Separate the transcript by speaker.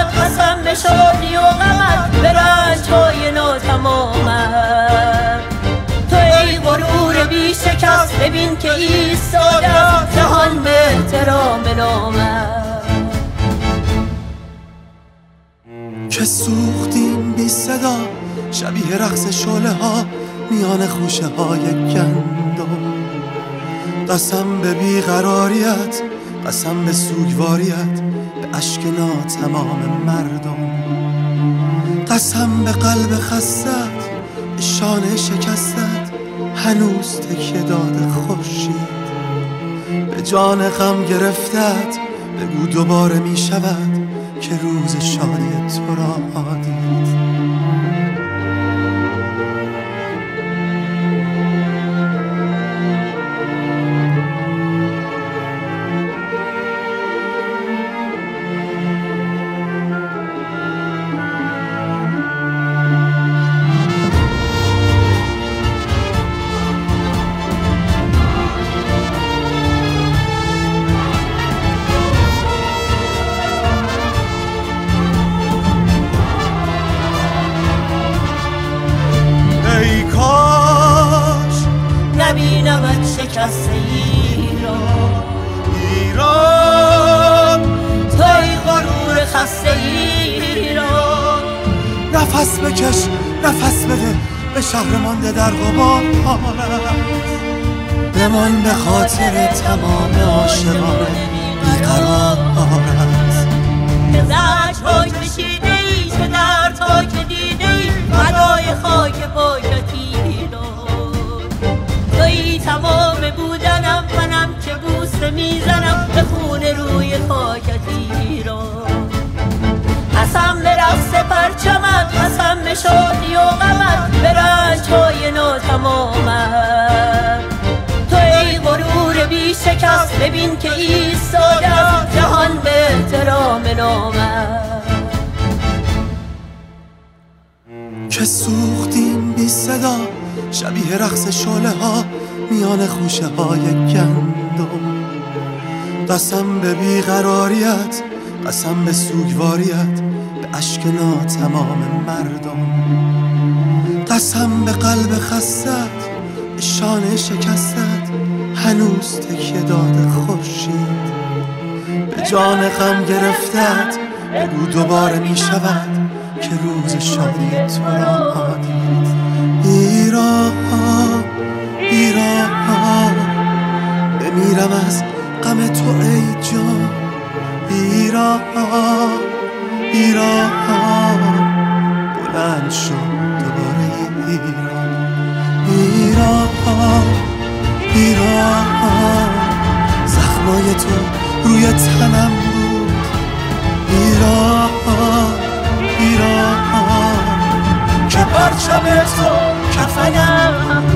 Speaker 1: قسم به شادی و غمت، به رنج‌های ناتمامت. تو ای غرور بی شکست، ببین که ایستاده جهان به احترام نامت.
Speaker 2: که سوختیم بی صدا شبیه رقص شعله ها میان خوشه های گندم. قسم به بیقراریت، قسم به سوگواریت، به اشک ناتمام مردم. قسم به قلب خستت، به شانه شکستت، هنوز تکیه داده خورشید. به جان غم گرفتت، بگو دوباره می شود که روز شادی تو را دید. ای کاش
Speaker 1: نبینمت شکست ایران،
Speaker 2: ایران
Speaker 1: تو ای غرور خسته ایران.
Speaker 2: نفس بکش، نفس بده، به شهر مانده در غبارت. بمان به خاطر تمام عاشقان بیقرارت.
Speaker 1: به زجرهای کشیده ای، چه دردها که دیده ای، فدای خاک پایت ایران. تویی تمام بودنم، منم که بوسه میزنم به خون روی خاکت ایران. قسم به رقص پرچمت، قسم به شادی و غمت، به رنج‌های ناتمامت. تو ای غرور بی شکست، ببین که ایستاده جهان به احترام نامت.
Speaker 2: که سوختیم بی صدا شبیه رقص شعله ها میان خوشه های گندم. قسم به بیقراریت، قسم به سوگواریت، به اشک ناتمام مردم. قسم به قلب خستت، به شانه شکستت، هنوز تکیه داده خورشید. به جان غم گرفتت، بگو دوباره می شود که روز شادی تو را دید. ایران، ایران، بمیرم از غم تو ای جان. ایران، ایران، بلند شد دوباره ایران. ایران، ایران، زخمای تو روی تنم بود. ایران، ایران، که پرچم تو کفنم